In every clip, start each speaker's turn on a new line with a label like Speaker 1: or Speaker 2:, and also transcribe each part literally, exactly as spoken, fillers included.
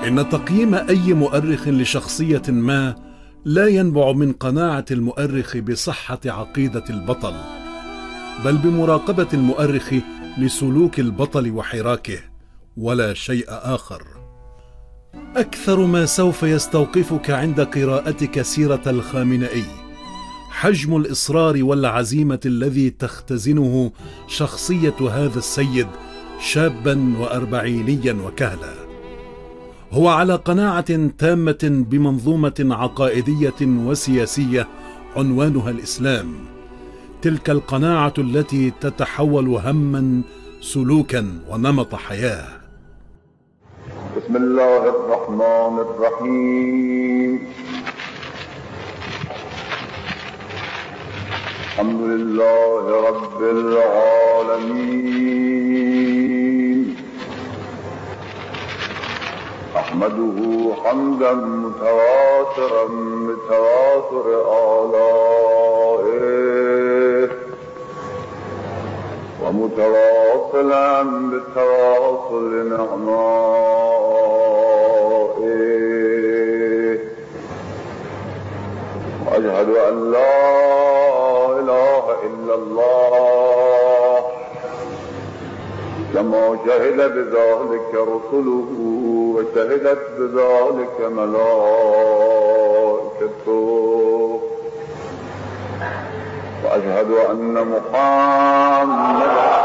Speaker 1: إن تقييم أي مؤرخ لشخصية ما لا ينبع من قناعة المؤرخ بصحة عقيدة البطل، بل بمراقبة المؤرخ لسلوك البطل وحراكه، ولا شيء آخر. أكثر ما سوف يستوقفك عند قراءتك سيرة الخامنئي حجم الإصرار والعزيمة الذي تختزنه شخصية هذا السيد شابا وأربعينيا وكهلا. هو على قناعة تامة بمنظومة عقائدية وسياسية عنوانها الإسلام، تلك القناعة التي تتحول هما سلوكا ونمط حياة.
Speaker 2: بسم الله الرحمن الرحيم. الحمد لله رب العالمين، أحمده حمدا متواترا بتواتر آلائه، ومتواصلا بتواصل نعمائه، وأشهد أن لا إله إلا الله كما شهد بذلك رسله وشهدت بذلك ملائكته، وأشهد أن محمدا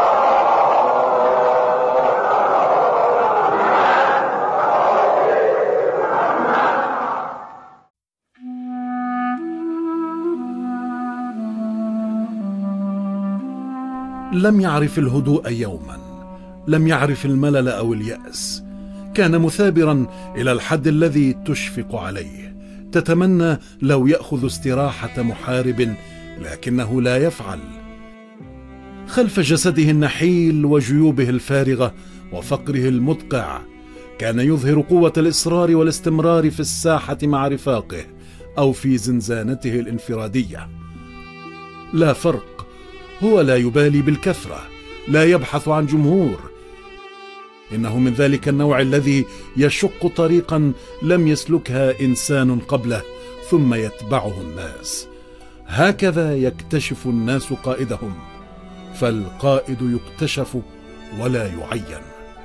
Speaker 1: لم يعرف الهدوء يوما، لم يعرف الملل أو اليأس، كان مثابرا إلى الحد الذي تشفق عليه، تتمنى لو يأخذ استراحة محارب لكنه لا يفعل. خلف جسده النحيل وجيوبه الفارغة وفقره المدقع كان يظهر قوة الإصرار والاستمرار في الساحة مع رفاقه أو في زنزانته الانفرادية. لا فرق، هو لا يبالي بالكثرة، لا يبحث عن جمهور. إنه من ذلك النوع الذي يشق طريقا لم يسلكها إنسان قبله ثم يتبعه الناس. هكذا يكتشف الناس قائدهم، فالقائد يكتشف ولا يعين.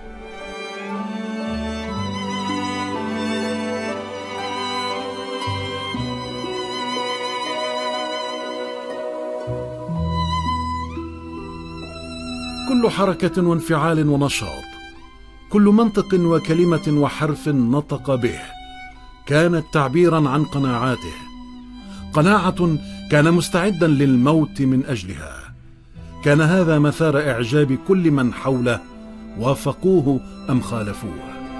Speaker 1: كل حركة وانفعال ونشاط، كل منطق وكلمة وحرف نطق به كانت تعبيرا عن قناعاته، قناعة كان مستعدا للموت من أجلها. كان هذا مثار إعجاب كل من حوله، وافقوه أم خالفوه.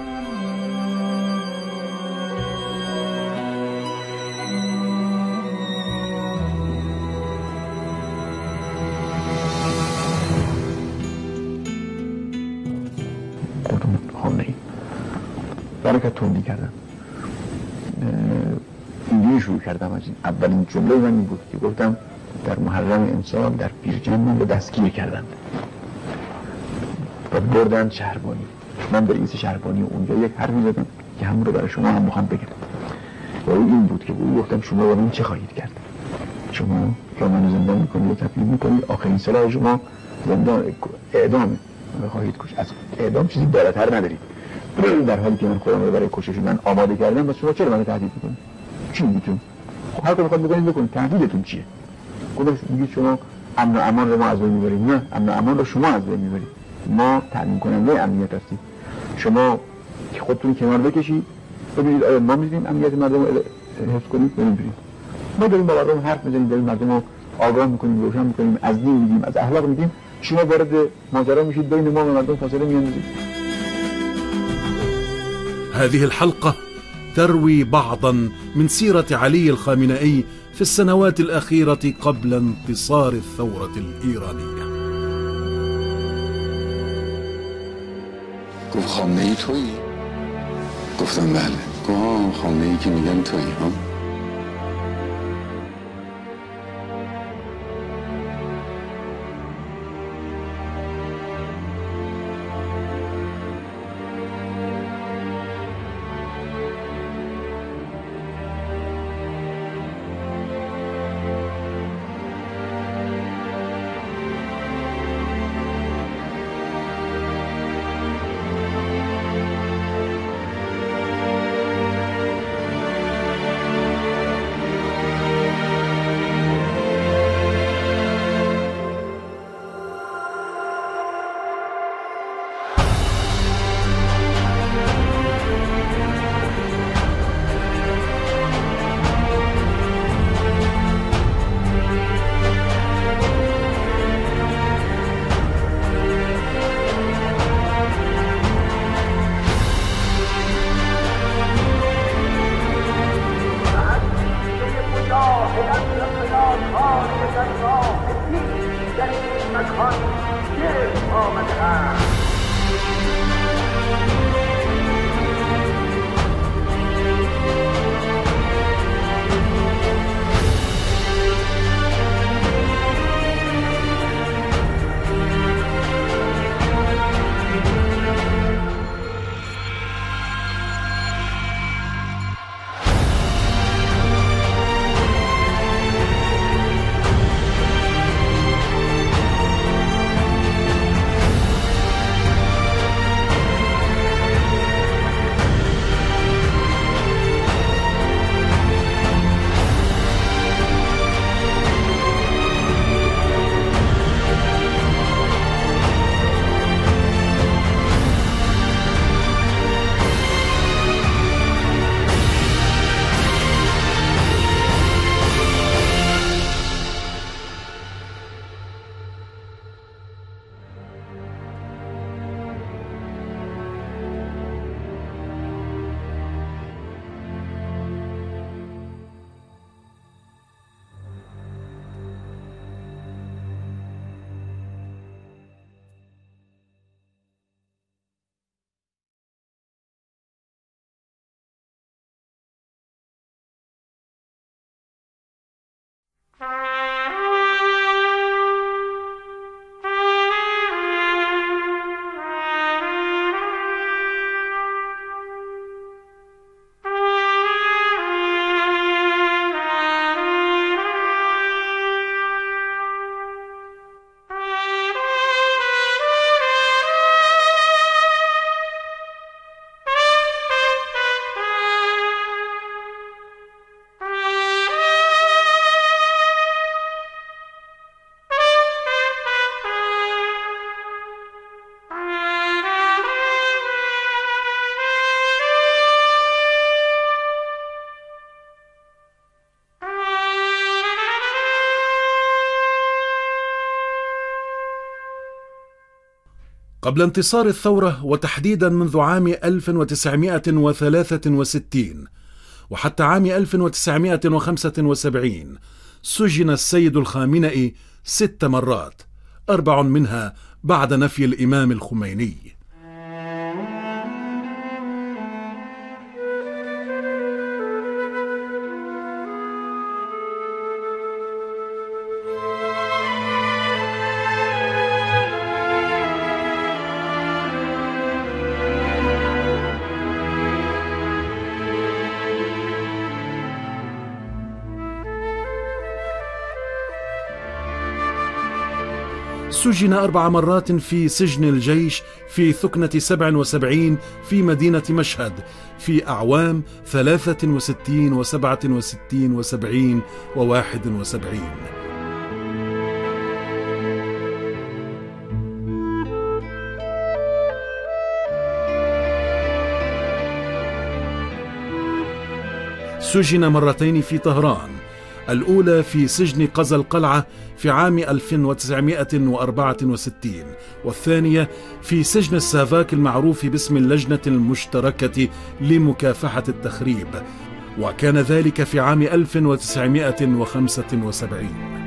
Speaker 3: برکت توندی کردم. اینجوری شروع کردم. از این اولین جمله من این بود که گفتم در محرم امسال در بیرجن من رو دستگیر کردند و بردن شهربانی. من به رئیس شهربانی اونجا یک حرفی زدم که همون رو برای شما هم میخوام بگم و این بود که بود گفتم شما با من چه خواهید کرد؟ شما را من زندان میکنید و تبلیغ میکنید، آخرین سلاح شما زندان اعدامه و خواهید کش. از اعدام چیزی بالاتر ندارید، در حالی که من خودم رو برای کشش من آماده کردم. بس شما چرا منو تهدید میکنید؟ چی میگید؟ خب هر کاری میخواد بکنید بکنید. تهدیدتون چیه؟ خودش میگید شما امن و امان رو ما از بین میبریم. نه، امن و امان رو شما از بین میبرید. ما تامین کننده امنیت هستیم. شما که خودتون کنار بکشید ببینید آیا ما میتونیم امنیت مردم رو حفظ کنیم یا نمیتونیم. ما داریم با مردم حرف میزنیم، داریم مردم رو آگاه میکنیم، روشن میکنیم، از دین میگیم، از اخلاق میگیم. شما وارد ماجرا میشید، بین ما و مردم فاصله میاندازید.
Speaker 1: هذه الحلقة تروي بعضا من سيرة علي الخامنئي في السنوات الأخيرة قبل انتصار الثورة الإيرانية.
Speaker 4: گفت خامنه‌ای تویی؟ گفتم بله. گفت ها خامنه‌ای که میگن تویی ها؟
Speaker 1: قبل انتصار الثورة، وتحديدا منذ عام ألف وتسعمائة وثلاثة وستين وحتى عام ألف وتسعمائة وخمسة وسبعين، سجن السيد الخامنئي ست مرات، أربع منها بعد نفي الإمام الخميني. سجن أربع مرات في سجن الجيش في ثكنة سبع وسبعين في مدينة مشهد في أعوام ثلاثة وستين وسبعة وستين وسبعين وواحد وسبعين. سجن مرتين في طهران، الأولى في سجن قزا القلعة في عام ألف وتسعمائة وأربعة وستين، والثانية في سجن السافاك المعروف باسم اللجنة المشتركة لمكافحة التخريب، وكان ذلك في عام ألف وتسعمائة وخمسة وسبعين.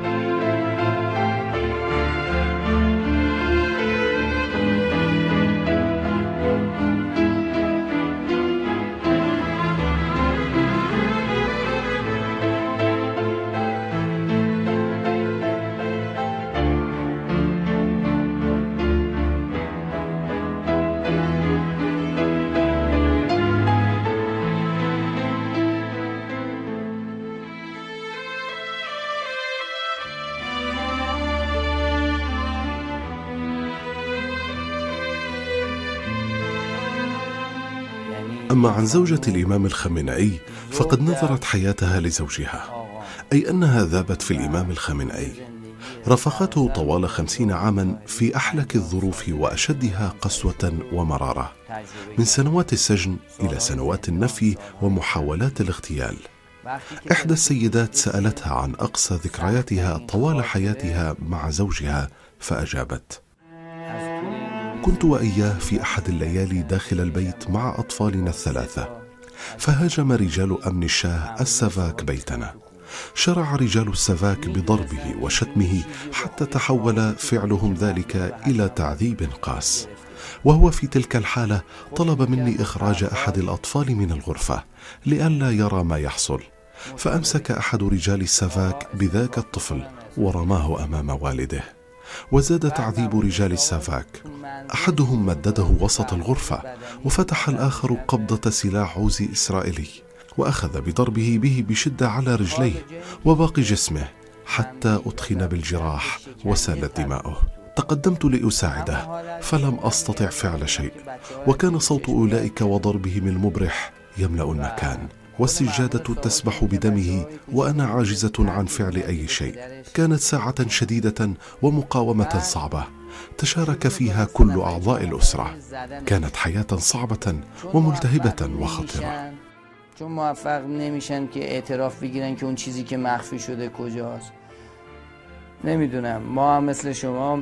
Speaker 5: أما عن زوجة الإمام الخامنئي فقد نظرت حياتها لزوجها، أي أنها ذابت في الإمام الخامنئي. رافقته طوال خمسين عاما في أحلك الظروف وأشدها قسوة ومرارة، من سنوات السجن إلى سنوات النفي ومحاولات الاغتيال. إحدى السيدات سألتها عن أقصى ذكرياتها طوال حياتها مع زوجها، فأجابت: كنت وإياه في أحد الليالي داخل البيت مع أطفالنا الثلاثة، فهاجم رجال أمن الشاه السافاك بيتنا. شرع رجال السافاك بضربه وشتمه حتى تحول فعلهم ذلك إلى تعذيب قاس، وهو في تلك الحالة طلب مني إخراج أحد الأطفال من الغرفة لئلا يرى ما يحصل، فأمسك أحد رجال السافاك بذاك الطفل ورماه أمام والده. وزاد تعذيب رجال السافاك، أحدهم مدده وسط الغرفة، وفتح الآخر قبضة سلاح عوزي إسرائيلي وأخذ بضربه به بشدة على رجليه وباقي جسمه حتى أطخن بالجراح وسالت دماؤه. تقدمت لأساعده فلم أستطع فعل شيء، وكان صوت أولئك وضربهم المبرح يملأ المكان، والسجادة تسبح بدمه وأنا عاجزة عن فعل أي شيء. كانت ساعة شديدة ومقاومة صعبة تشارك فيها كل أعضاء الأسرة. كانت حياة صعبة وملتهبة وخطرة.
Speaker 6: چون موفق نمیشن که اعتراف بگیرن که اون چیزی که مخفی شده کجاست. نمیدونم، ما هم مثل شما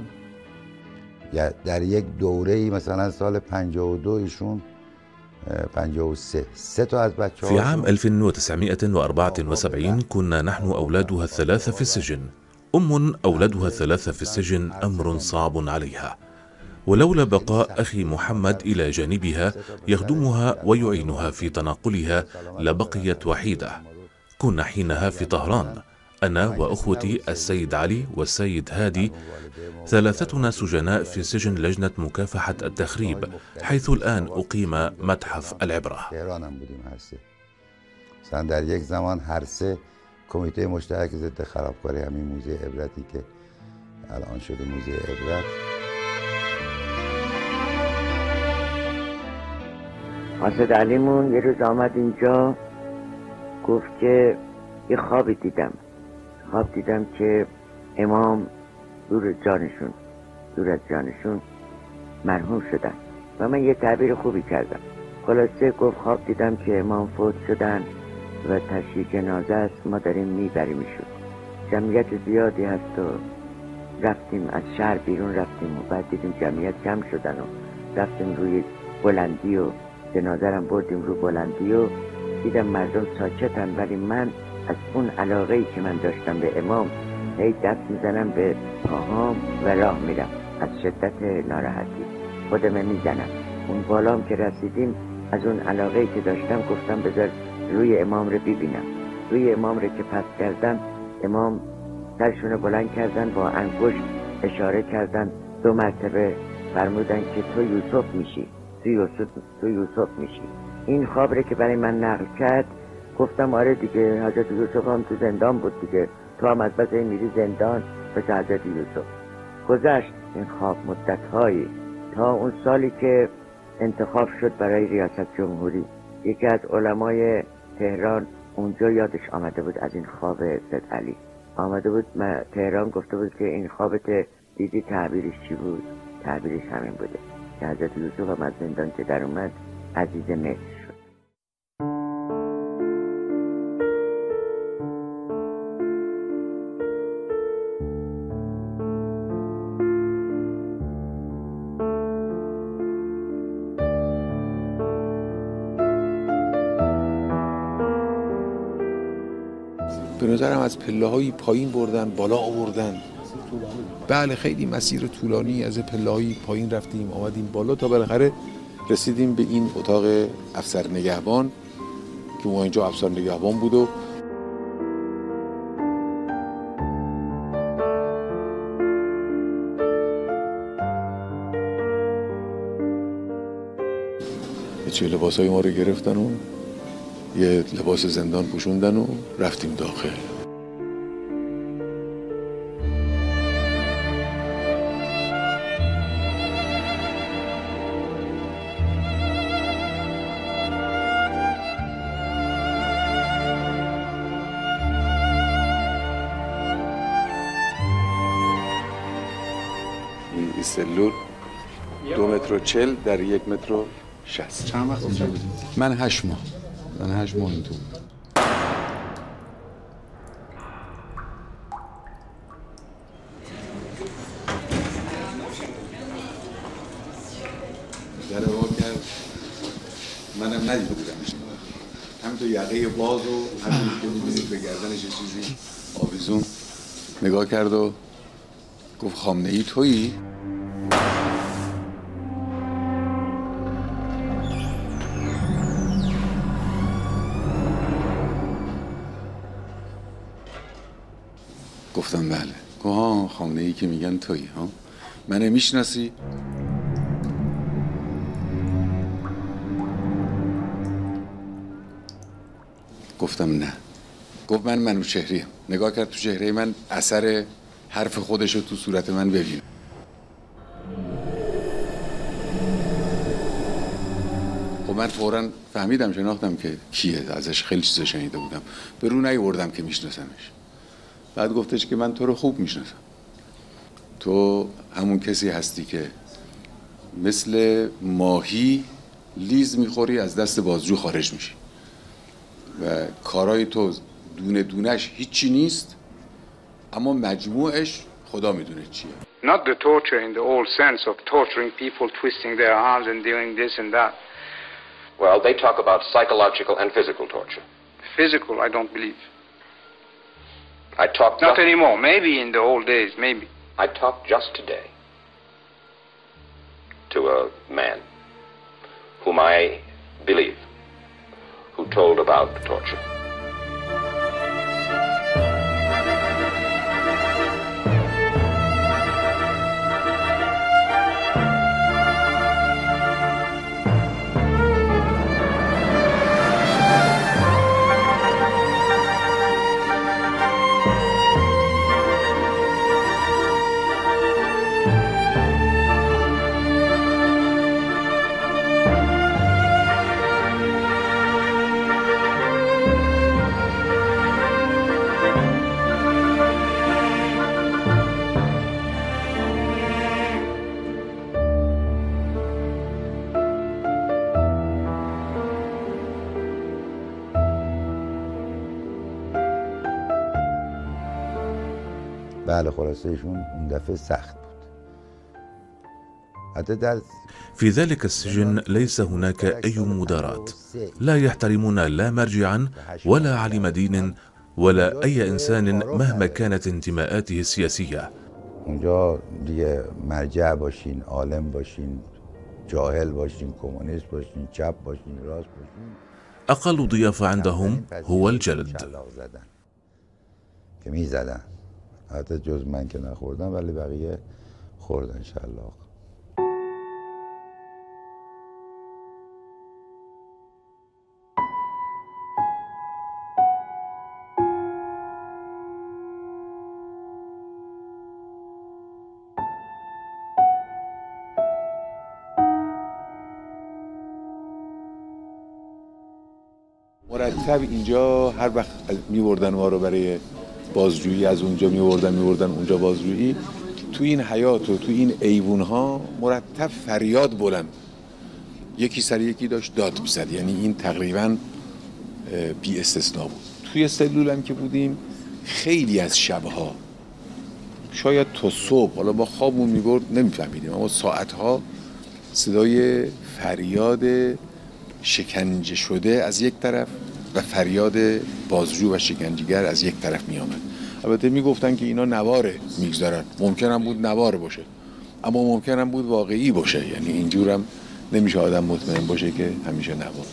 Speaker 7: در یک دوره‌ای مثلا سال پنجاه و دو ایشون پنجاه و سه سه تا از بچه‌ها
Speaker 8: في عام ألف وتسعمائة وأربعة وسبعين كنا نحن أولادها الثلاثة في السجن. أم أولادها الثلاثة في السجن أمر صعب عليها، ولولا بقاء أخي محمد إلى جانبها يخدمها ويعينها في تنقلها لبقيت وحيدة. كنا حينها في طهران، أنا وأخوتي السيد علي والسيد هادي ثلاثتنا سجناء في سجن لجنة مكافحة التخريب، حيث الآن أقيم متحف العبرة.
Speaker 7: در یک زمان هر سه کمیته مشترک ضد خرابکاری همین موزه عبرتی که الان شده موزه عبرت.
Speaker 9: حاسد علیمون یه روز آمد اینجا گفت که یه خوابی دیدم خواب دیدم که امام دور جانشون دور از جانشون مرحوم شدن و من یه تعبیر خوبی کردم. خلاصه گفت خواب دیدم که امام فوت شدن و تشییع جنازه است، ما داریم میبریمشون. جمعیت زیادی هست و رفتیم از شهر بیرون رفتیم و بعد دیدیم جمعیت کم شدن و رفتیم روی بلندی و جنازه رو بردیم رو بلندی و دیدم مردم ساکتن، ولی من از اون علاقه‌ای که من داشتم به امام هی دست میزنم به پاهام و راه میرم از شدت ناراحتی خودم میزنم. اون بالام که رسیدیم از اون علاقه‌ای که داشتم گفتم بذار روی امام رو ببینم. روی امام رو که پس کردم امام سرشون بلند کردن با انگشت اشاره کردن دو مرتبه فرمودن که تو یوسف میشی تو یوسف تو یوسف میشی. این خواب رو که برای من نقل کرد گفتم آره دیگه حضرت یوسف هم تو زندان بود دیگه، تو هم از بس میری زندان مثل حضرت یوسف. گذشت این خواب مدت‌هایی تا اون سالی که انتخاب شد برای ریاست جمهوری. یکی از علمای تهران اونجا یادش آمده بود از این خواب سید علی آمده بود تهران، گفته بود که این خوابت دیدی تعبیرش چی بود؟ تعبیرش همین بوده که حضرت یوسف هم از زندان که در اومد عزیز مصر شد.
Speaker 10: به نظرم از پله های پایین بردن بالا آوردن. بله خیلی مسیر طولانی از پله های پایین رفتیم آمدیم بالا تا بالاخره رسیدیم به این اتاق افسر نگهبان که ما اینجا افسر نگهبان بود و چه لباس های ما رو گرفتن و یه لباس زندان پوشوندن و رفتیم داخل. این سلول دو متر و چل در یک متر و شست.
Speaker 4: چند وقت اینجا بودید؟
Speaker 10: من هشت ماه من هشت ماه این تو در واقع کرد. منم ندیده بودمش، همین تو یقه باز و همین که می‌بینید به گردنش چیزی آویزون نگاه کرد و گفت خامنه‌ای تویی؟ گفتم بله. گفت ها خامنه‌ای که میگن تویی ها؟ منو میشناسی؟ گفتم نه. گفت من منوچهریم. نگاه کرد تو چهره من، اثر حرف خودشو تو صورت من ببین. خب من فوراً فهمیدم، شناختم که کیه، ازش خیلی چیزا شنیده بودم، به رو نیاوردم که میشناسمش. بعد گفتش که من تو رو خوب میشناسم، تو همون کسی هستی که مثل ماهی لیز میخوری از دست بازجو خارج میشی و کارای تو دونه دونش هیچی نیست اما مجموعش خدا میدونه چیه.
Speaker 11: Not the torture in the old sense of torturing people, twisting their arms and doing this and that.
Speaker 12: Well, they talk about psychological and physical torture.
Speaker 11: Physical, I don't believe.
Speaker 12: I talked
Speaker 11: not anymore. Maybe in the old days, maybe.
Speaker 12: I talked just today to a man whom I believe, who told about the torture.
Speaker 7: بله خلاصه ایشون اون دفعه سخت بود. حتی در
Speaker 8: في ذلك السجن ليس هناك أي مداراة، لا يحترمون لا مرجعا ولا عالم دين ولا أي إنسان مهما كانت انتماءاته السياسية.
Speaker 7: اونجا دیگه مرجع باشین، عالم باشین، جاهل باشین، کمونیست باشین، چپ باشین، راست باشین.
Speaker 8: أقل ضيافة عندهم هو الجلد.
Speaker 7: که می زدن، حتی جز من که نخوردم ولی بقیه خوردن شلاق.
Speaker 10: مرتب اینجا هر وقت می‌بردن ما رو برای بازجویی، از اونجا می‌بردن می‌بردن اونجا بازجویی، تو این حیاط و تو این ایوون‌ها مرتب فریاد بلند، یکی سر یکی داشت داد می‌زد. یعنی این تقریباً بی استثنا بود. توی سلول هم که بودیم خیلی از شب‌ها شاید تا صبح، حالا با خوابمون می‌برد نمی‌فهمیدیم، اما ساعت‌ها صدای فریاد شکنجه شده از یک طرف و فریاد بازجو و شکنجهگر از یک طرف می آمد. البته می گفتن که اینا نواره میگذارن، ممکن هم بود نوار باشه اما ممکن هم بود واقعی باشه، یعنی اینجور هم نمیشه آدم مطمئن باشه که همیشه نوار.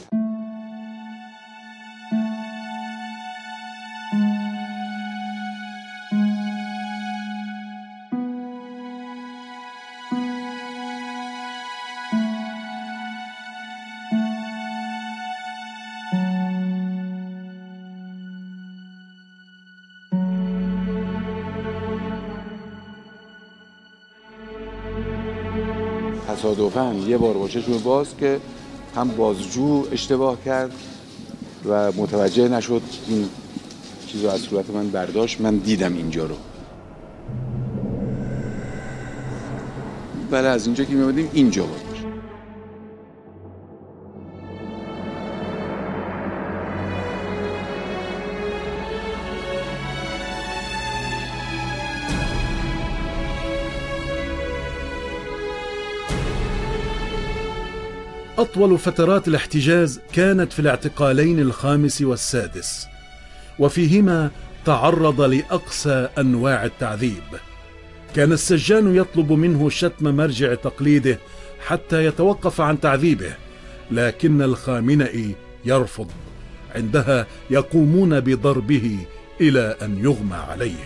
Speaker 10: تصادفاً یه بار با چشم باز که هم بازجو اشتباه کرد و متوجه نشد، این چیزو از صورت من برداشت، من دیدم اینجا رو. بله از اینجا که می‌آمدیم اینجا بود.
Speaker 1: أطول فترات الاحتجاز كانت في الاعتقالين الخامس والسادس، وفيهما تعرض لأقسى أنواع التعذيب. كان السجان يطلب منه شتم مرجع تقليده حتى يتوقف عن تعذيبه، لكن الخامنئي يرفض. عندها يقومون بضربه إلى أن يغمى عليه.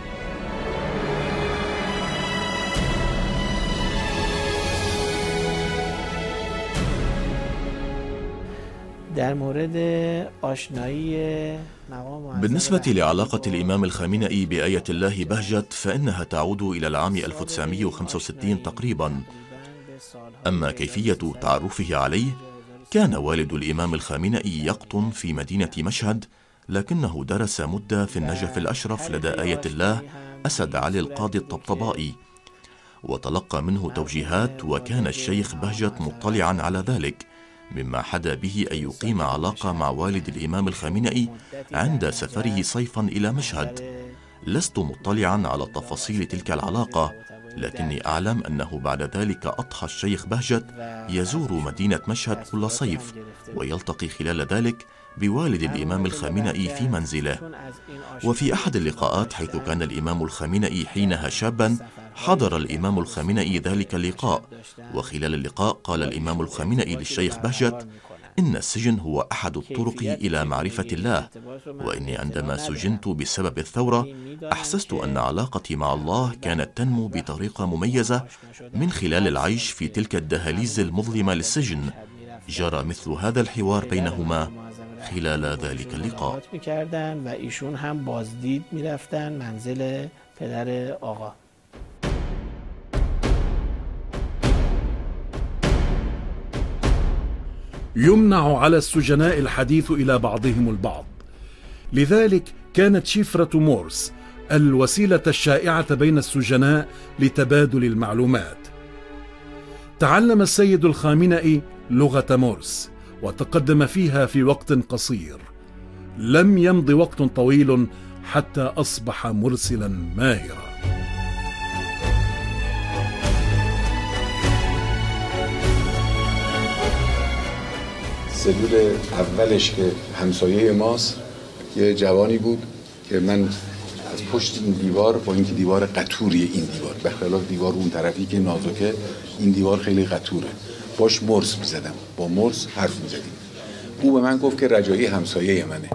Speaker 13: بالنسبة لعلاقة الإمام الخامنئي بآية الله بهجت فإنها تعود إلى العام ألف وتسعمائة وخمسة وستين تقريبا. أما كيفية تعرفه عليه، كان والد الإمام الخامنئي يقطن في مدينة مشهد، لكنه درس مدة في النجف الأشرف لدى آية الله أسد علي القاضي الطبطبائي، وتلقى منه توجيهات، وكان الشيخ بهجت مطلعا على ذلك، مما حدا به أن يقيم علاقة مع والد الإمام الخامنئي عند سفره صيفا إلى مشهد. لست مطلعا على تفاصيل تلك العلاقة، لكني أعلم أنه بعد ذلك أضحى الشيخ بهجت يزور مدينة مشهد كل صيف، ويلتقي خلال ذلك بوالد الإمام الخامنئي في منزله. وفي أحد اللقاءات حيث كان الإمام الخامنئي حينها شابا، حضر الإمام الخامنئي ذلك اللقاء، وخلال اللقاء قال الإمام الخامنئي للشيخ بهجت: إن السجن هو أحد الطرق إلى معرفة الله، وإني عندما سجنت بسبب الثورة أحسست أن علاقتي مع الله كانت تنمو بطريقة مميزة من خلال العيش في تلك الدهاليز المظلمة للسجن. جرى مثل هذا الحوار بينهما خلال ذلك اللقاء.
Speaker 1: يمنع على السجناء الحديث إلى بعضهم البعض، لذلك كانت شفرة مورس الوسيلة الشائعة بين السجناء لتبادل المعلومات. تعلم السيد الخامنئي لغة مورس وتقدم فيها في وقت قصير. لم يمض وقت طويل حتى أصبح مرسلا ماهرا.
Speaker 10: سلول اولش که همسایه ماست یه جوانی بود که من از پشت این دیوار، با اینکه دیوار قطوری این دیوار به خلاف دیوار اون طرفی که نازکه، این دیوار خیلی قطوره، باش مرس میزدم، با مرس حرف میزدیم. او به من گفت که رجایی همسایه منه.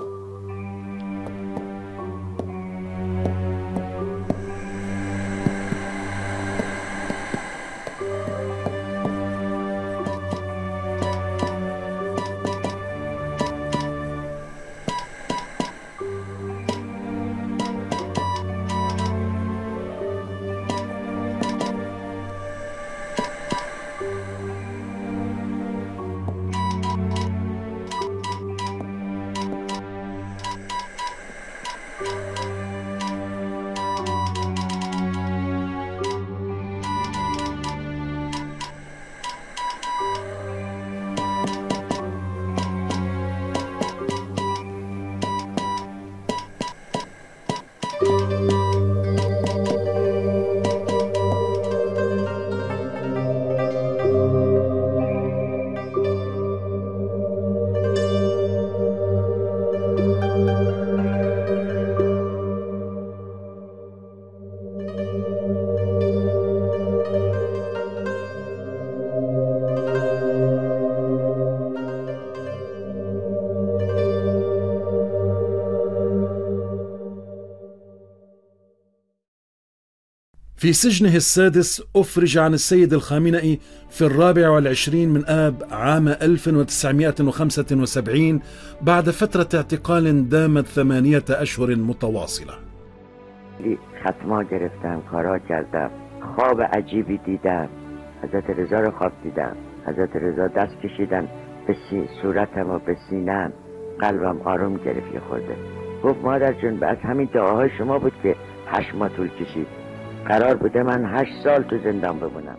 Speaker 1: في سجنه السادس أفرج عن السيد الخامنئي في الرابع والعشرين من آب عام ألف وتسعمائة وخمسة وسبعين بعد فترة اعتقال دامت ثمانية أشهر متواصلة.
Speaker 9: ختما گرفتم، کارا کردم، خواب عجیبی دیدم، حضرت رضا رو خواب دیدم، حضرت رضا دست کشیدن به صورتم و به سینم، قلبم آروم گرفت یه خورده. گفت مادر جون از همین دعاهای شما بود که هشت ماه طول کشید، قرار بوده من هشت سال تو زندان بمونم.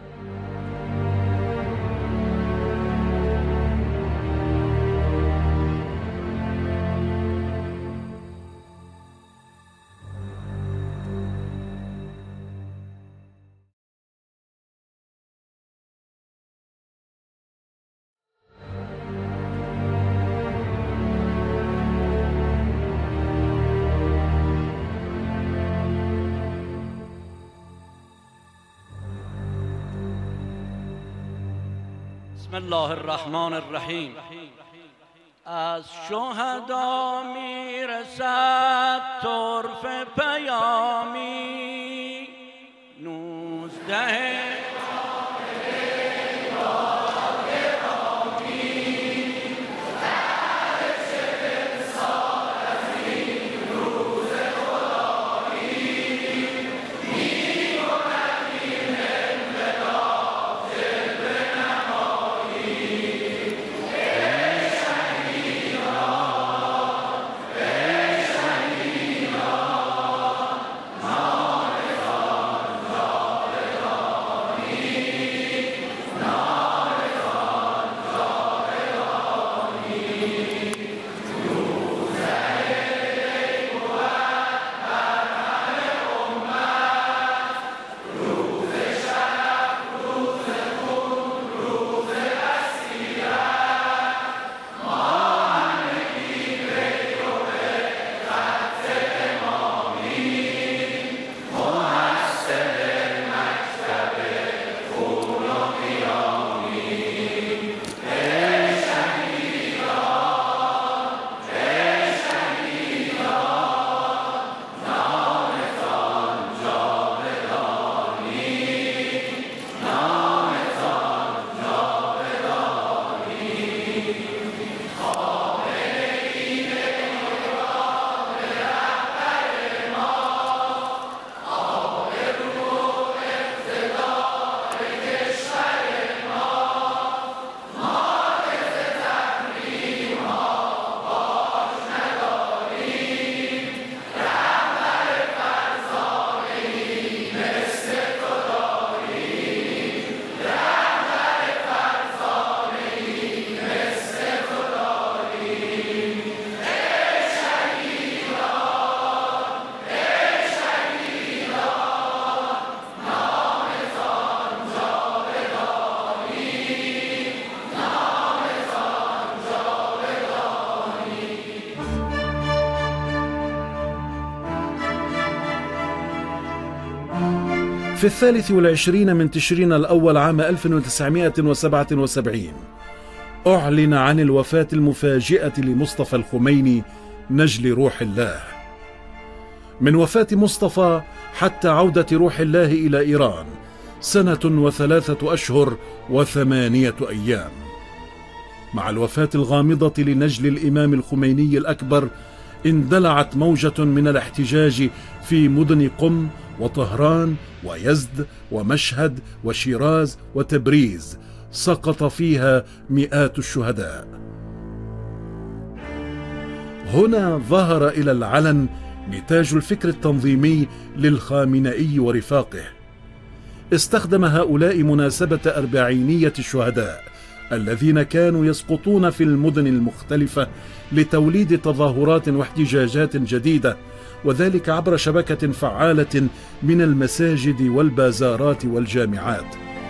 Speaker 14: بسم الله الرحمن الرحیم. از شهدا میرسد طرف پیامی نوزده
Speaker 15: No.
Speaker 1: في الثالث والعشرين من تشرين الأول عام ألف وتسعمائة وسبعة وسبعين أعلن عن الوفاة المفاجئة لمصطفى الخميني نجل روح الله. من وفاة مصطفى حتى عودة روح الله إلى إيران سنة وثلاثة أشهر وثمانية أيام. مع الوفاة الغامضة لنجل الإمام الخميني الأكبر اندلعت موجة من الاحتجاج في مدن قم وطهران ويزد ومشهد وشيراز وتبريز سقط فيها مئات الشهداء. هنا ظهر إلى العلن نتاج الفكر التنظيمي للخامنئي ورفاقه. استخدم هؤلاء مناسبة أربعينية الشهداء الذين كانوا يسقطون في المدن المختلفة لتوليد تظاهرات واحتجاجات جديدة، وذلك عبر شبكة فعالة من المساجد والبازارات والجامعات.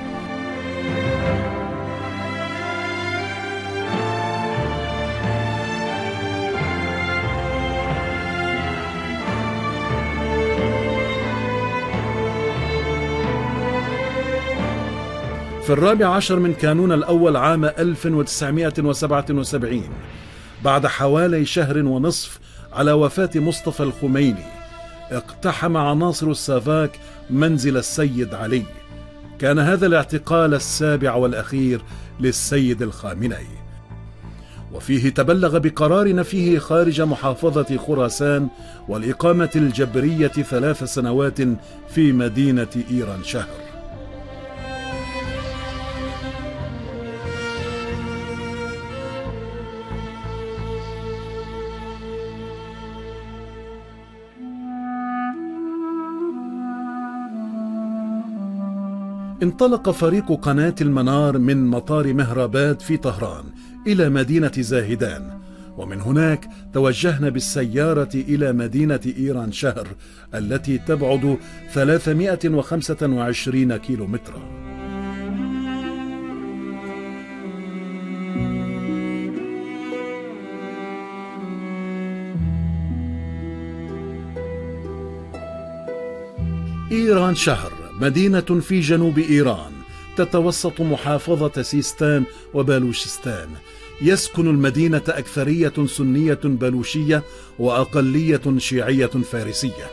Speaker 1: في الرابع عشر من كانون الأول عام ألف وتسعمائة وسبعة وسبعين بعد حوالي شهر ونصف على وفاة مصطفى الخميني اقتحم عناصر السافاك منزل السيد علي. كان هذا الاعتقال السابع والأخير للسيد الخامنئي، وفيه تبلغ بقرار نفيه خارج محافظة خراسان والإقامة الجبرية ثلاث سنوات في مدينة إيران شهر. انطلق فريق قناة المنار من مطار مهراباد في طهران إلى مدينة زاهدان، ومن هناك توجهنا بالسيارة إلى مدينة إيران شهر التي تبعد ثلاثمائة وخمسة وعشرين كيلومترا. إيران شهر مدينة في جنوب إيران تتوسط محافظة سيستان وبالوشستان. يسكن المدينة أكثرية سنية بلوشية وأقلية شيعية فارسية.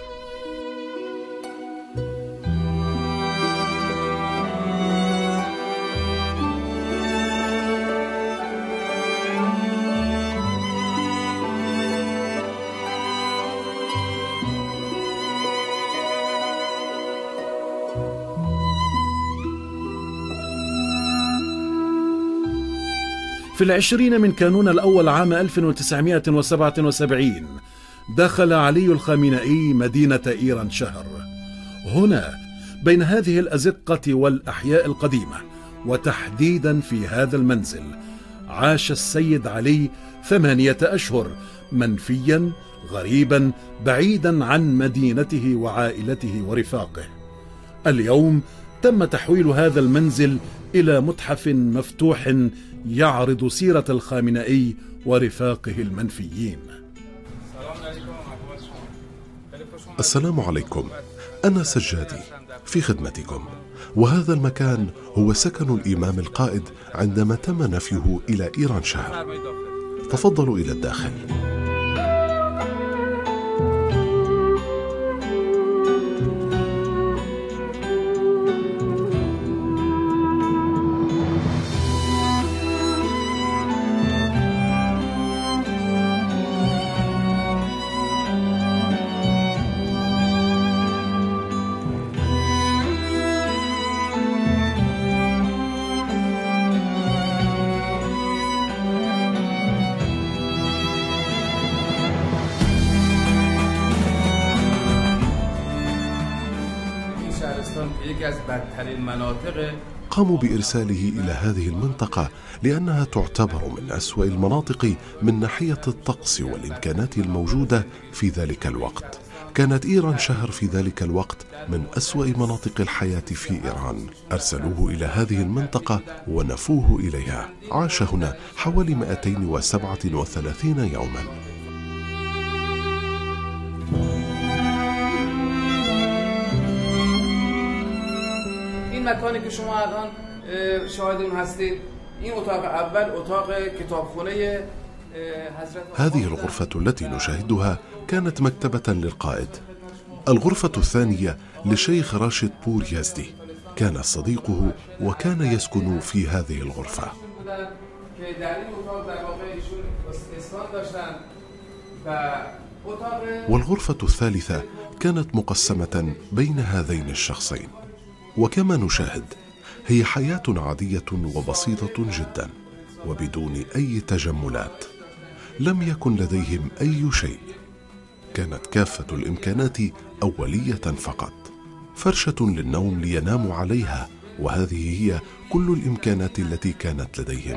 Speaker 1: في العشرين من كانون الأول عام ألف وتسعمائة وسبعة وسبعين دخل علي الخامنئي مدينة إيران شهر. هنا بين هذه الأزقة والأحياء القديمة وتحديدا في هذا المنزل عاش السيد علي ثمانية أشهر منفيا غريبا بعيدا عن مدينته وعائلته ورفاقه. اليوم تم تحويل هذا المنزل إلى متحف مفتوح يعرض سيرة الخامنئي ورفاقه المنفيين.
Speaker 5: السلام عليكم، أنا سجادي في خدمتكم، وهذا المكان هو سكن الإمام القائد عندما تم نفيه إلى إيران شهر. تفضلوا إلى الداخل. قاموا بإرساله إلى هذه المنطقة لأنها تعتبر من أسوأ المناطق من ناحية الطقس والإمكانات الموجودة في ذلك الوقت. كانت إيران شهر في ذلك الوقت من أسوأ مناطق الحياة في إيران. أرسلوه إلى هذه المنطقة ونفوه إليها. عاش هنا حوالي مئتين وسبعة وثلاثين يوما.
Speaker 15: این مکانی که شما الان شاهد اون هستید این اتاق اول اتاق کتابخونه حضرت.
Speaker 5: هذه الغرفة التي نشاهدها كانت مكتبة للقائد. الغرفة الثانية لشيخ راشد پور یزدی كان صديقه وكان يسكن في هذه الغرفة. والغرفة الثالثة كانت مقسمة بين هذين الشخصين. وكما نشاهد هي حياة عادية وبسيطة جدا وبدون أي تجملات. لم يكن لديهم أي شيء. كانت كافة الإمكانات أولية فقط. فرشة للنوم ليناموا عليها، وهذه هي كل الإمكانات التي كانت لديهم.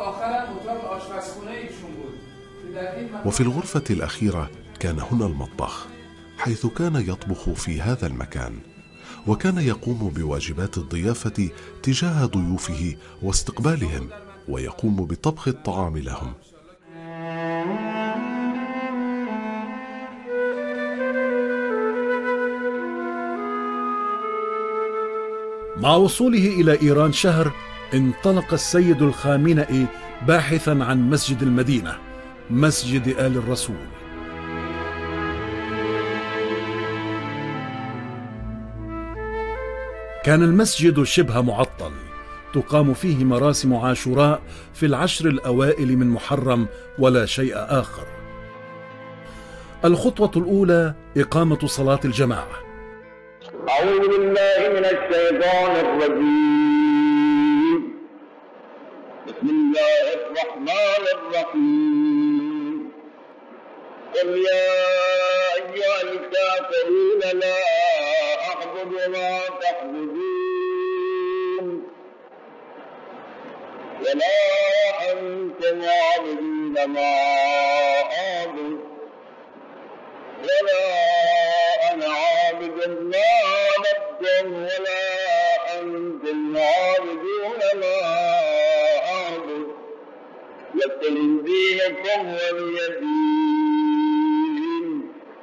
Speaker 5: وفي الغرفة الأخيرة كان هنا المطبخ، حيث كان يطبخ في هذا المكان، وكان يقوم بواجبات الضيافة تجاه ضيوفه واستقبالهم، ويقوم بطبخ الطعام لهم.
Speaker 1: مع وصوله إلى إيران شهر انطلق السيد الخامنئي باحثا عن مسجد المدينة، مسجد آل الرسول. كان المسجد شبه معطل، تقام فيه مراسم عاشوراء في العشر الأوائل من محرم ولا شيء آخر. الخطوة الأولى إقامة صلاة الجماعة.
Speaker 2: أعوذ بالله من الشيطان الرجيم. بسم الله الرحمن الرحيم. قل يا أيها الكافرون لا أعبد ما تعبدون ولا أنتم عابدون ما أعبد ولا أنا عابد ما عبدتم ولا أنتم عابدون ما أعبد لكم دينكم ولي دين.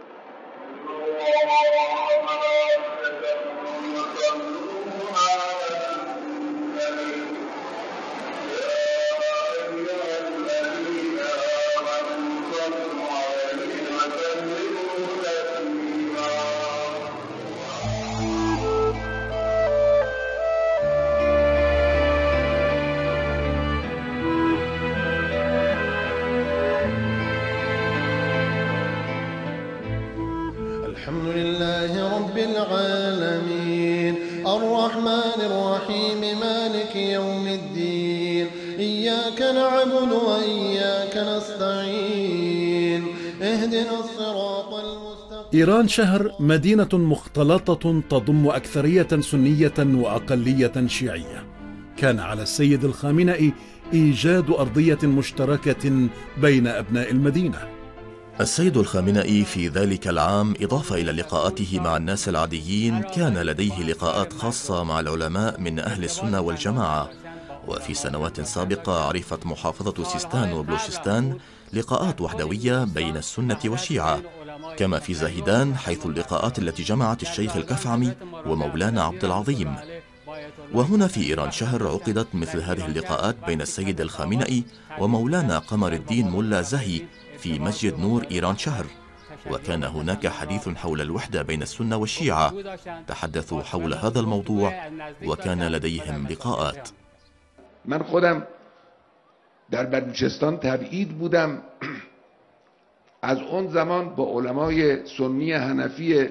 Speaker 16: الحمد لله رب العالمين الرحمن الرحيم مالك يوم الدين إياك نعبد وإياك نستعين اهدنا الصراط المستقيم.
Speaker 1: إيران شهر مدينة مختلطة تضم أكثرية سنية وأقلية شيعية. كان على السيد الخامنئي إيجاد أرضية مشتركة بين أبناء المدينة.
Speaker 13: السيد الخامنئي في ذلك العام إضافة إلى لقاءاته مع الناس العاديين كان لديه لقاءات خاصة مع العلماء من أهل السنة والجماعة. وفي سنوات سابقة عرفت محافظة سيستان وبلوشستان لقاءات وحدوية بين السنة والشيعة، كما في زاهدان حيث اللقاءات التي جمعت الشيخ الكفعمي ومولانا عبد العظيم. وهنا في إيران شهر عقدت مثل هذه اللقاءات بين السيد الخامنئي ومولانا قمر الدين ملا زهي في مسجد نور إيران شهر. وكان هناك حديث حول الوحدة بين السنة والشيعة، تحدثوا حول هذا الموضوع وكان لديهم لقاءات.
Speaker 10: من خودم در بلوچستان تبعید بودم. از اون زمان با علمای سنی حنفی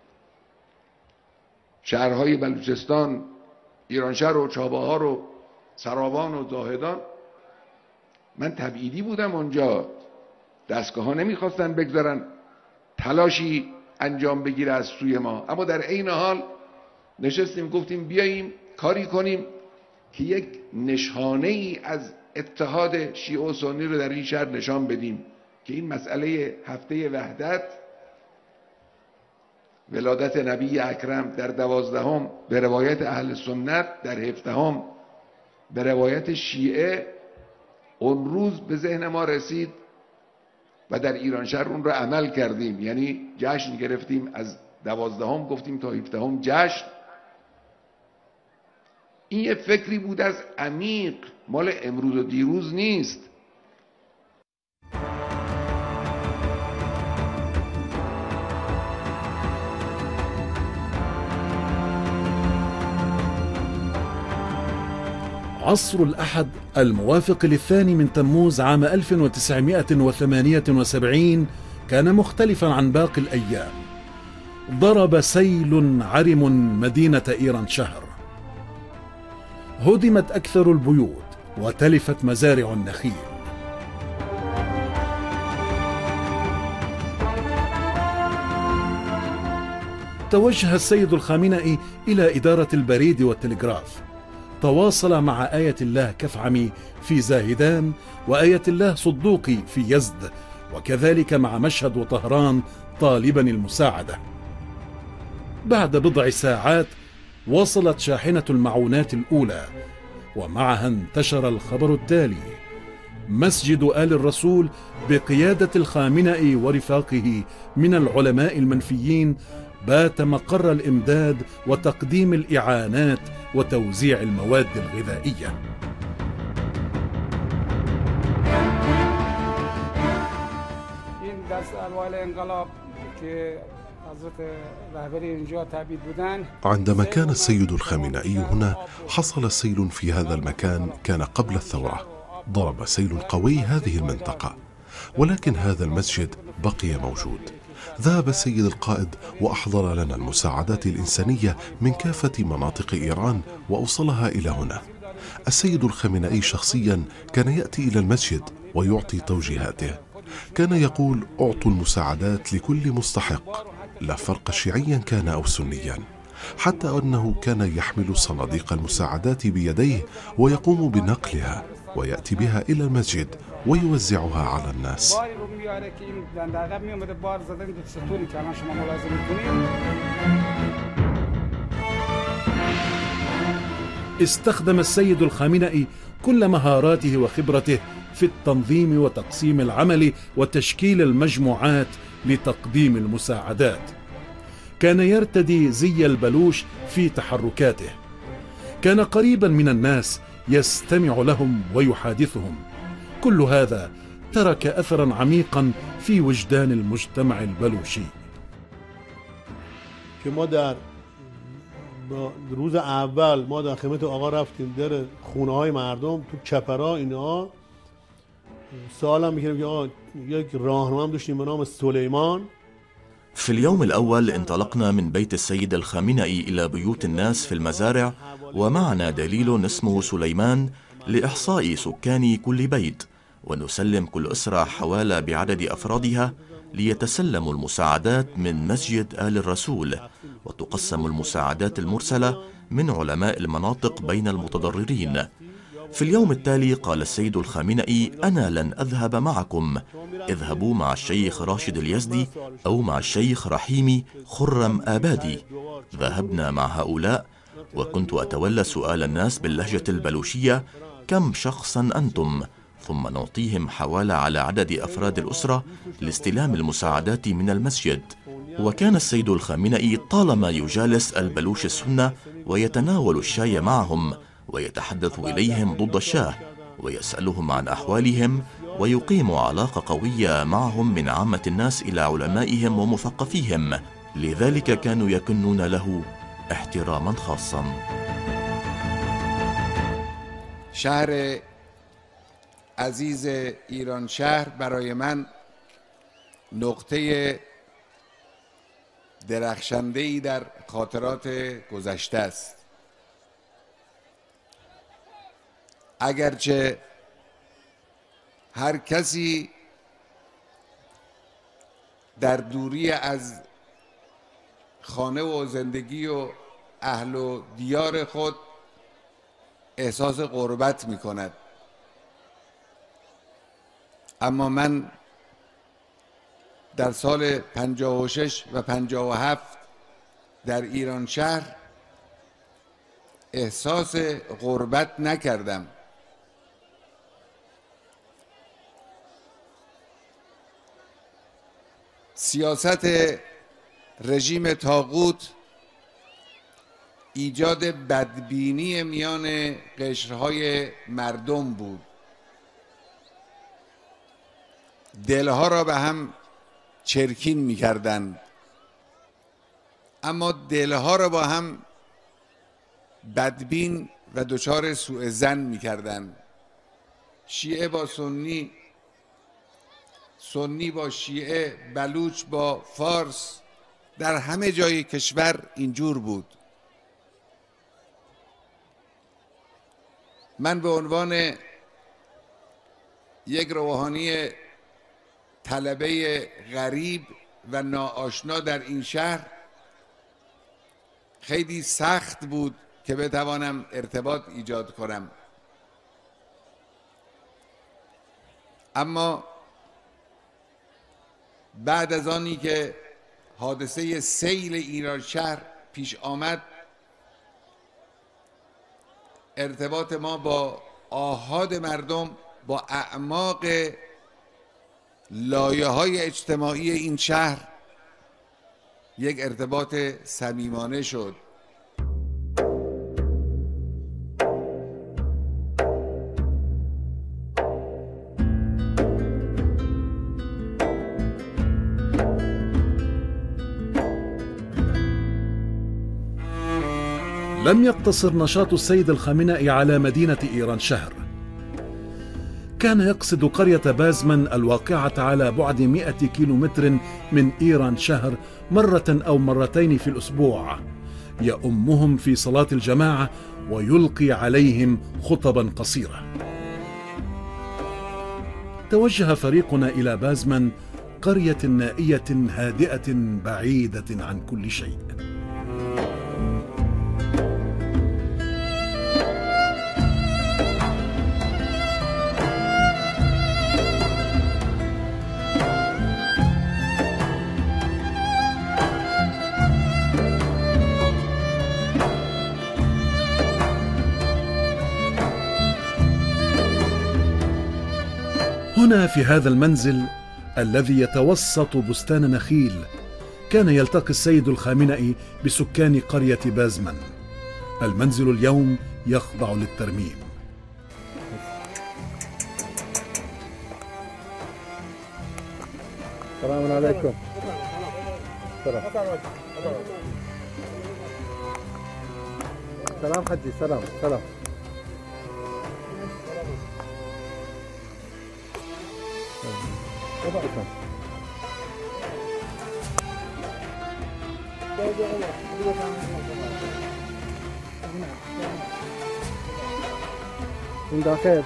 Speaker 10: شهرهای بلوچستان، ایرانشهر و چابهار و سرابان و زاهدان من تبعیدی بودم. اونجا دستگاه ها نمیخواستن بگذارن تلاشی انجام بگیره از سوی ما، اما در عین حال نشستیم گفتیم بیاییم کاری کنیم که یک نشانه ای از اتحاد شیعه و سنی رو در این شهر نشان بدیم که این مسئله هفته وحدت، ولادت نبی اکرم در دوازدهم به روایت اهل سنت، در هفدهم به روایت شیعه، اون روز به ذهن ما رسید و در ایران شهر اون رو عمل کردیم. یعنی جشن گرفتیم، از دوازدهم گفتیم تا هفدهم جشن
Speaker 17: این یه فکری بود از عمیق، مال امروز و دیروز نیست.
Speaker 1: عصر الأحد الموافق للثاني من تموز عام ألف وتسعمائة وثمانية وسبعين كان مختلفا عن باقي الأيام. ضرب سيل عرم مدينة إيران شهر، هدمت أكثر البيوت وتلفت مزارع النخيل. توجه السيد الخامنئي إلى إدارة البريد والتلغراف، تواصل مع آية الله كفعمي في زاهدان وآية الله صدوقي في يزد، وكذلك مع مشهد وطهران طالبا المساعدة. بعد بضع ساعات وصلت شاحنة المعونات الأولى، ومعها انتشر الخبر التالي: مسجد آل الرسول بقيادة الخامنئي ورفاقه من العلماء المنفيين بات مقر الإمداد وتقديم الإعانات وتوزيع المواد الغذائية.
Speaker 5: عندما كان السيد الخامنئي هنا حصل سيل في هذا المكان كان قبل الثورة. ضرب سيل قوي هذه المنطقة، ولكن هذا المسجد بقي موجود. ذهب السيد القائد وأحضر لنا المساعدات الإنسانية من كافة مناطق إيران وأوصلها إلى هنا. السيد الخامنئي شخصيا كان يأتي إلى المسجد ويعطي توجيهاته. كان يقول: أعطوا المساعدات لكل مستحق، لا فرق شيعيا كان أو سنيا، حتى أنه كان يحمل صناديق المساعدات بيديه ويقوم بنقلها ويأتي بها إلى المسجد ويوزعها على الناس.
Speaker 1: استخدم السيد الخامنئي كل مهاراته وخبرته في التنظيم وتقسيم العمل وتشكيل المجموعات لتقديم المساعدات. كان يرتدي زي البلوش في تحركاته، كان قريبا من الناس، يستمع لهم ويحادثهم. كل هذا ترك أثرا عميقا في وجدان المجتمع البلوشي.
Speaker 18: که ما در روز اول ما در خدمت آقا رفتیم در خونه های مردم تو چپرا اینا سوالم میکنیم که آقا یک راهنما داشتیم به نام سلیمان.
Speaker 13: في اليوم الأول انطلقنا من بيت السيد الخامنئي إلى بيوت الناس في المزارع، ومعنا دليل اسمه سليمان لإحصاء سكان كل بيت، ونسلم كل أسرة حوالى بعدد أفرادها ليتسلموا المساعدات من مسجد آل الرسول، وتقسم المساعدات المرسلة من علماء المناطق بين المتضررين. في اليوم التالي قال السيد الخامنئي: أنا لن أذهب معكم، اذهبوا مع الشيخ راشد اليزدي أو مع الشيخ رحيمي خرم آبادي. ذهبنا مع هؤلاء، وكنت أتولى سؤال الناس باللهجة البلوشية: كم شخصا أنتم؟ ثم نعطيهم حوالة على عدد أفراد الأسرة لاستلام المساعدات من المسجد. وكان السيد الخامنئي طالما يجالس البلوش السنة ويتناول الشاي معهم ويتحدث إليهم ضد الشاه ويسألهم عن أحوالهم ويقيم علاقة قوية معهم من عامة الناس إلى علمائهم ومثقفيهم، لذلك كانوا يكنون له احتراما خاصا.
Speaker 10: شهر عزیز ایران شهر برای من نقطه درخشنده‌ای در خاطرات گذشته است. اگرچه هر کسی در دوری از خانه و زندگی و اهل و دیار خود احساس غربت می کند، اما من در سال پنجاه و شش و پنجاه و هفت در ایران شهر احساس غربت نکردم. سیاست رژیم طاغوت
Speaker 17: ایجاد بدبینی میان قشرهای مردم بود، دلها را به هم چرکین می‌کردند، اما دلها را با هم بدبین و دچار سوء ظن می‌کردند. شیعه با سنی، سنی با شیعه، بلوچ با فارس، در همه جای کشور اینجور بود. من به عنوان یک روحانی طلبه غریب و ناآشنا در این شهر خیلی سخت بود که بتوانم ارتباط ایجاد کنم، اما بعد از آنی که حادثه سیل ایران شهر پیش آمد، ارتباط ما با آحاد مردم، با اعماق لایه‌های اجتماعی این شهر یک ارتباط صمیمانه شد.
Speaker 1: لم يقتصر نشاط السيد الخامنئي على مدينة إيران شهر، كان يقصد قرية بازمن الواقعة على بعد مئة كيلومتر من إيران شهر مرة أو مرتين في الأسبوع، يؤمهم في صلاة الجماعة ويلقي عليهم خطبا قصيرة. توجه فريقنا إلى بازمن، قرية نائية هادئة بعيدة عن كل شيء. هنا في هذا المنزل الذي يتوسط بستان نخيل كان يلتقي السيد الخامنئي بسكان قرية بازمن. المنزل اليوم يخضع للترميم.
Speaker 19: السلام عليكم. سلام سلام حجي. سلام سلام. من داخل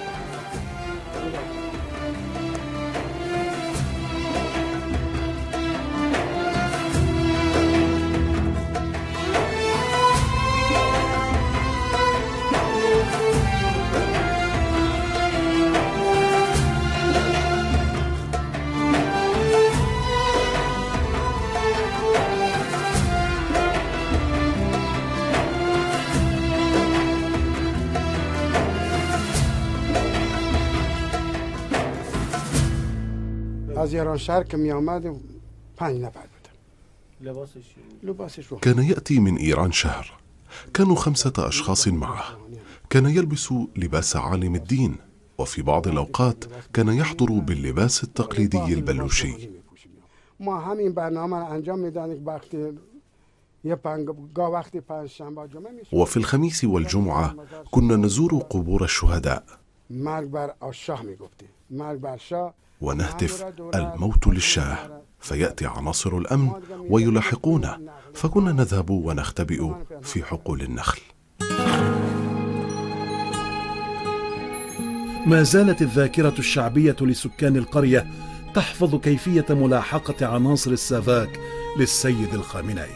Speaker 19: از ایران شهر که می آمد پنج نفر بودن. لباسش رو
Speaker 5: كان يأتي من إيران شهر، كانوا خمسة أشخاص معه. كان يلبس لباس عالم الدين، وفي بعض الأوقات كان يحضر باللباس التقليدي البلوشي.
Speaker 19: ما همین برنامه را انجام میدادیم وقتی
Speaker 5: وفي الخميس والجمعة كنا نزور قبور الشهداء ونهتف الموت للشاه، فيأتي عناصر الأمن ويلاحقونا، فكنا نذهب ونختبئ في حقول النخل.
Speaker 1: ما زالت الذاكرة الشعبية لسكان القرية تحفظ كيفية ملاحقة عناصر السافاك للسيد الخامنئي.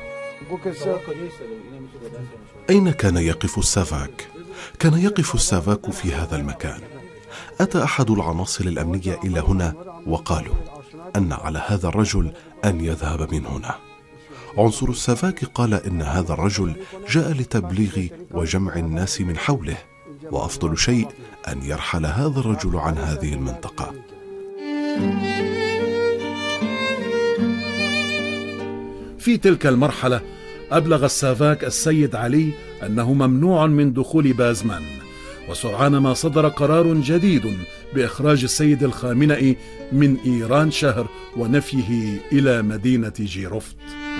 Speaker 5: أين كان يقف السافاك؟ كان يقف السافاك في هذا المكان. أتى أحد العناصر الأمنية إلى هنا وقالوا أن على هذا الرجل أن يذهب من هنا. عنصر السافاك قال إن هذا الرجل جاء لتبليغ وجمع الناس من حوله، وأفضل شيء أن يرحل هذا الرجل عن هذه المنطقة.
Speaker 1: في تلك المرحلة أبلغ السافاك السيد علي أنه ممنوع من دخول بازمان، وسرعان ما صدر قرار جديد بإخراج السيد الخامنئي من إيران شهر ونفيه إلى مدينة جیرفت.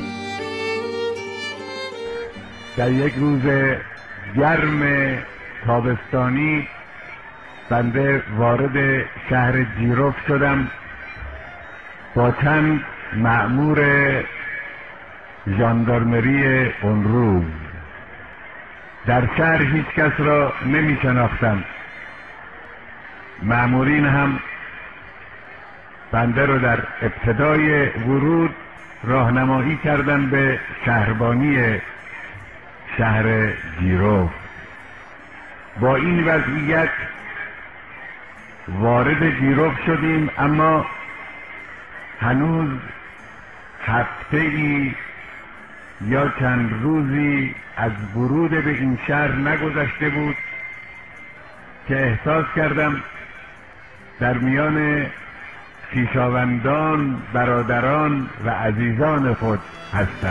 Speaker 20: در یک روز گرم تابستانی بنده وارد شهر جیرفت شدم با چند مأمور ژاندارمری اون روز. در شهر هیچ کس را نمی شناختم. مأمورین هم بنده رو در ابتدای ورود راهنمایی کردن به شهربانی شهر جیرفت. با این وضعیت وارد جیرفت شدیم، اما هنوز هفته ای یا چند روزی از ورود به این شهر نگذشته بود که احساس کردم در میان خویشاوندان، برادران و عزیزان خود هستم.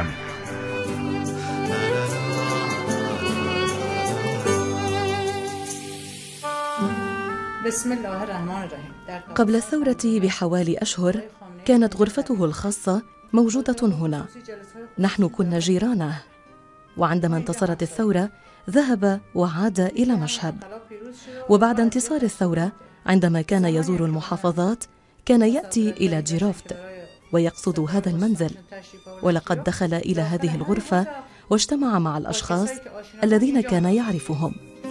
Speaker 21: بسم الله الرحمن الرحيم.
Speaker 22: قبل الثورة بحوالي أشهر كانت غرفته الخاصة موجودة هنا. نحن كنا جيرانه، وعندما انتصرت الثورة ذهب وعاد إلى مشهد. وبعد انتصار الثورة عندما كان يزور المحافظات كان يأتي إلى جيرفت ويقصد هذا المنزل، ولقد دخل إلى هذه الغرفة واجتمع مع الأشخاص الذين كان يعرفهم.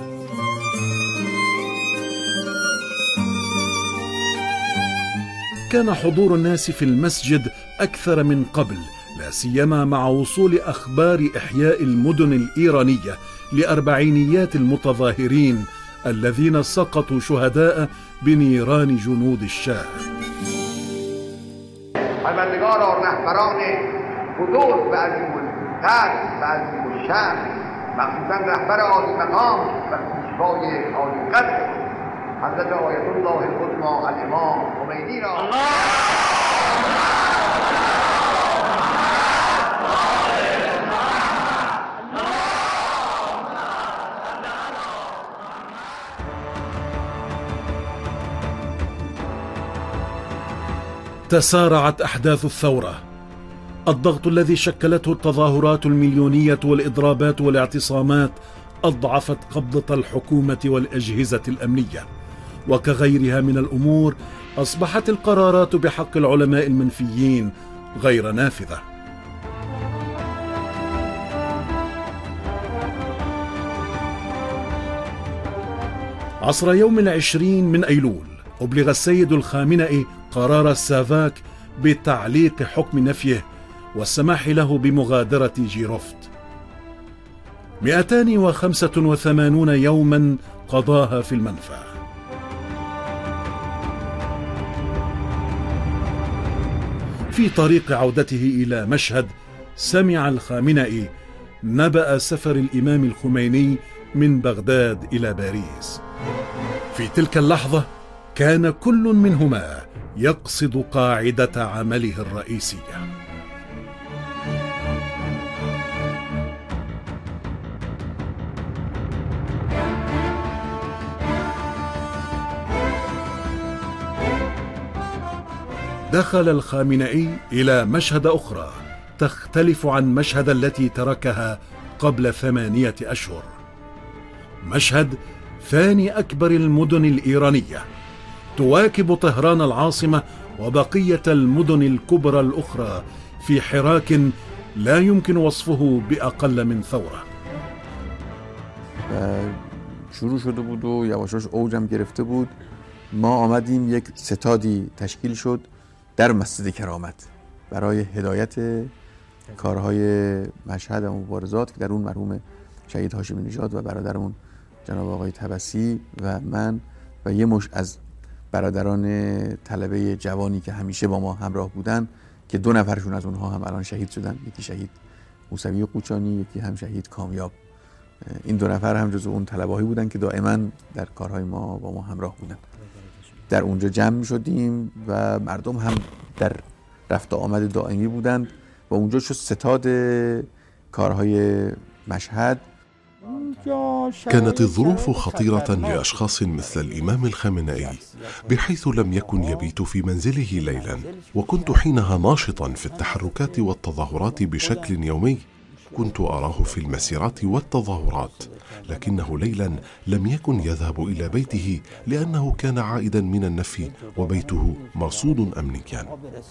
Speaker 1: كان حضور الناس في المسجد أكثر من قبل، لا سيما مع وصول أخبار إحياء المدن الإيرانية لأربعينيات المتظاهرين الذين سقطوا شهداء بنيران جنود الشاه.
Speaker 23: پروردگار رهبران بزرگ و عظیم القدر و عظیم الشأن، مخصوصا رهبر عالی مقام و پیشوای عالی قدر حضرت آیت الله العظمی الامام خمینی را
Speaker 1: تسارعت أحداث الثورة. الضغط الذي شكلته التظاهرات المليونية والإضرابات والاعتصامات أضعفت قبضة الحكومة والأجهزة الأمنية، وكغيرها من الأمور أصبحت القرارات بحق العلماء المنفيين غير نافذة. عصر يوم العشرين من أيلول أبلغ السيد الخامنئي قرار السافاك بتعليق حكم نفيه والسماح له بمغادرة جيرفت. مئتان وخمسة وثمانون يوما قضاها في المنفى. في طريق عودته إلى مشهد سمع الخامنئي نبأ سفر الإمام الخميني من بغداد إلى باريس. في تلك اللحظة كان كل منهما يقصد قاعدة عمله الرئيسية. دخل الخامنئي إلى مشهد أخرى تختلف عن مشهد التي تركها قبل ثمانية أشهر. مشهد ثاني أكبر المدن الإيرانية، تواكب طهران العاصمة وبقية المدن الكبرى الأخرى في حراك لا يمكن وصفه بأقل من ثورة.
Speaker 3: شروع شده بود و یواشاش اوجم گرفته بود. ما آمدیم یک ستادی تشکیل شد در مسجد کرامت برای هدایت کارهای مشهد و مبارزات که در اون مرحوم شهید هاشمی نژاد و برادرمون جناب آقای طبسی و من و یه مش از برادران طلبه جوانی که همیشه با ما همراه بودن که دو نفرشون از اونها هم الان شهید شدن، یکی شهید موسوی قوچانی، یکی هم شهید کامیاب. این دو نفر هم جزو اون طلبه‌ای بودن که دائما در کارهای ما با ما همراه بودن. در اونجا جمع شدیم و مردم هم در رفت و آمد دائمی بودند و اونجا شد ستاد کارهای مشهد.
Speaker 5: كانت الظروف خطيرة لأشخاص مثل الإمام الخامنئي، بحيث لم يكن يبيت في منزله ليلا، وكنت حينها ناشطا في التحركات والتظاهرات بشكل يومي. كنت أراه في المسيرات والتظاهرات، لكنه ليلا لم يكن يذهب إلى بيته لأنه كان عائدا من النفي وبيته مرصود أمنيا.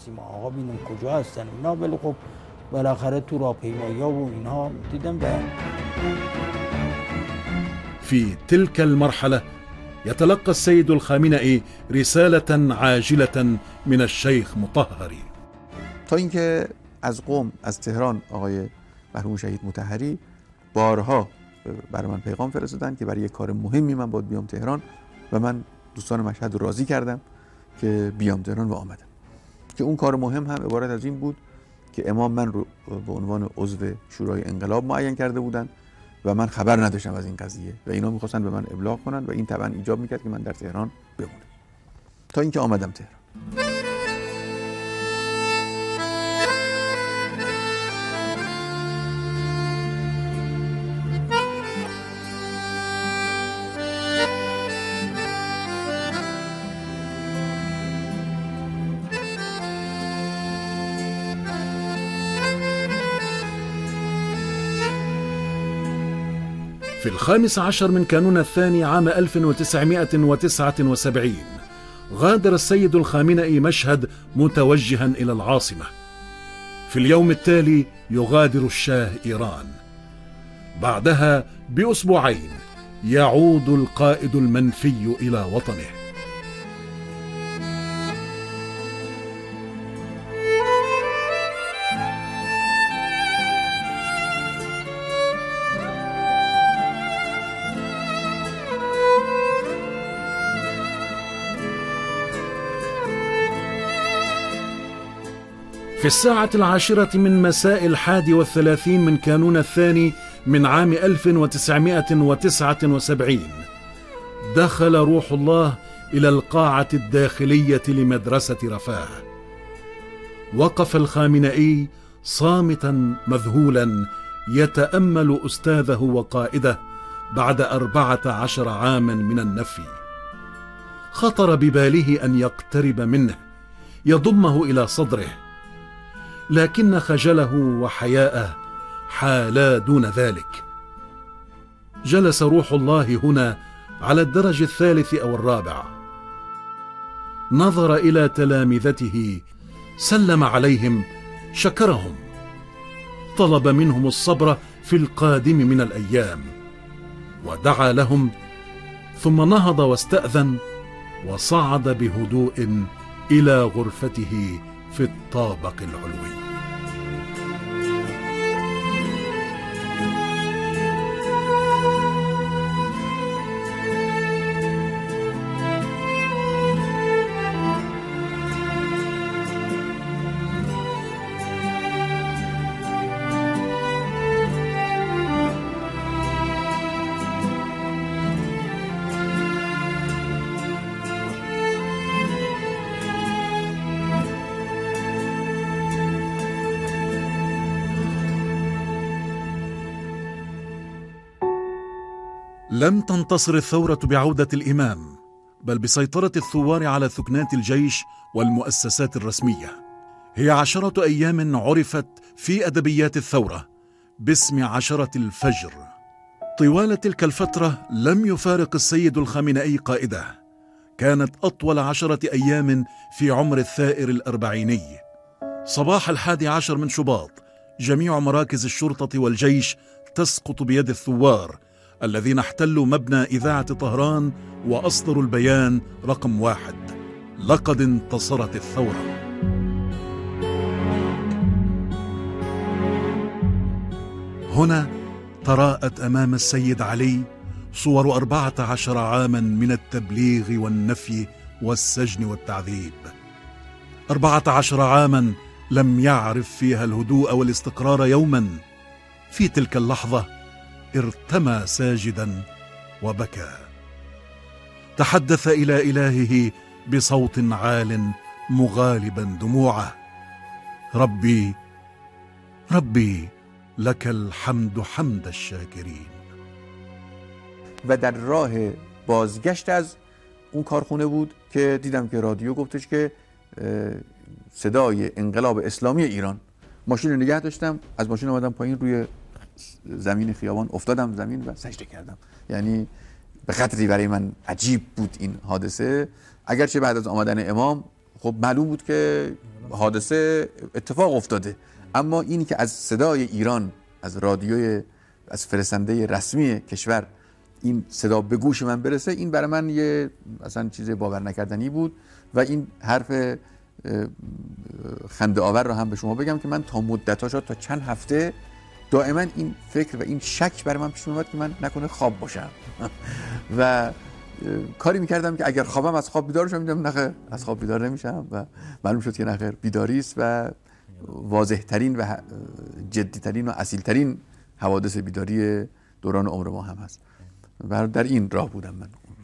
Speaker 1: في تلك المرحلة يتلقى السيد الخامنئي رسالة عاجلة من الشيخ مطهری.
Speaker 3: تا اینکه از قم، از تهران، آقای مرحوم شهید مطهری بارها برای من پیغام فرستادن که برای یک کار مهمی من باید بیام تهران و من دوستان مشهد رو راضی کردم که بیام تهران و آمدم. که اون کار مهم هم عبارت از این بود که امام من رو به عنوان عضو شورای انقلاب معین کرده بودن و من خبر نداشتم از این قضیه و اینا میخواستن به من ابلاغ کنن و این طبعا ایجاب میکرد که من در تهران بمونم تا اینکه آمدم تهران.
Speaker 1: في الخامس عشر من كانون الثاني عام ألف وتسعمائة وتسعة وسبعين غادر السيد الخامنئي مشهد متوجها إلى العاصمة. في اليوم التالي يغادر الشاه إيران. بعدها بأسبوعين يعود القائد المنفي إلى وطنه. في الساعة العاشرة من مساء الحادي والثلاثين من كانون الثاني من عام ألف وتسعمائة وتسعة وسبعين دخل روح الله إلى القاعة الداخلية لمدرسة رفاه. وقف الخامنئي صامتا مذهولا يتأمل أستاذه وقائده بعد أربعة عشر عاما من النفي. خطر بباله أن يقترب منه يضمه إلى صدره، لكن خجله وحياءه حالا دون ذلك. جلس روح الله هنا على الدرج الثالث أو الرابع. نظر إلى تلامذته، سلم عليهم، شكرهم، طلب منهم الصبر في القادم من الأيام، ودعا لهم، ثم نهض واستأذن وصعد بهدوء إلى غرفته في الطابق العلوي. لم تنتصر الثورة بعودة الإمام، بل بسيطرة الثوار على ثكنات الجيش والمؤسسات الرسمية. هي عشرة أيام عرفت في أدبيات الثورة باسم عشرة الفجر. طوال تلك الفترة لم يفارق السيد الخامنئي قائده. كانت أطول عشرة أيام في عمر الثائر الأربعيني. صباح الحادي عشر من شباط جميع مراكز الشرطة والجيش تسقط بيد الثوار الذين احتلوا مبنى إذاعة طهران وأصدروا البيان رقم واحد: لقد انتصرت الثورة. هنا تراءت أمام السيد علي صور أربعة عشر عاما من التبليغ والنفي والسجن والتعذيب. أربعة عشر عاما لم يعرف فيها الهدوء والاستقرار يوما. في تلك اللحظة ارتمى ساجدا وبكى. تحدث إلى إلهه بصوت عال مغالبا دموعه: ربي ربي لك الحمد حمد الشاکرین.
Speaker 3: و در راه بازگشت از اون کارخونه بود که دیدم که رادیو گفتش که صدای انقلاب اسلامی ایران. ماشین رو نگه داشتم، از ماشین اومدم پایین، روی زمین خیابان افتادم زمین و سجده کردم. یعنی به قدری برای من عجیب بود این حادثه. اگرچه بعد از آمدن امام خب معلوم بود که حادثه اتفاق افتاده، اما اینی که از صدای ایران، از رادیوی، از فرستنده رسمی کشور این صدا به گوش من برسه، این برای من یه اصلا چیز باور نکردنی بود. و این حرف خنده آور رو هم به شما بگم که من تا مدت‌ها شد، تا چند هفته دائما این فکر و این شک برای من پیش اومد که من نکنه خواب باشم و کاری میکردم که اگر خوابم از خواب بیدار شم، میدم نخیر از خواب بیدار نمیشم و معلوم شد که نخیر بیداری است و واضح ترین و جدی ترین و اصیل ترین حوادث بیداری دوران عمر ما هم هست. و در این راه بودم من.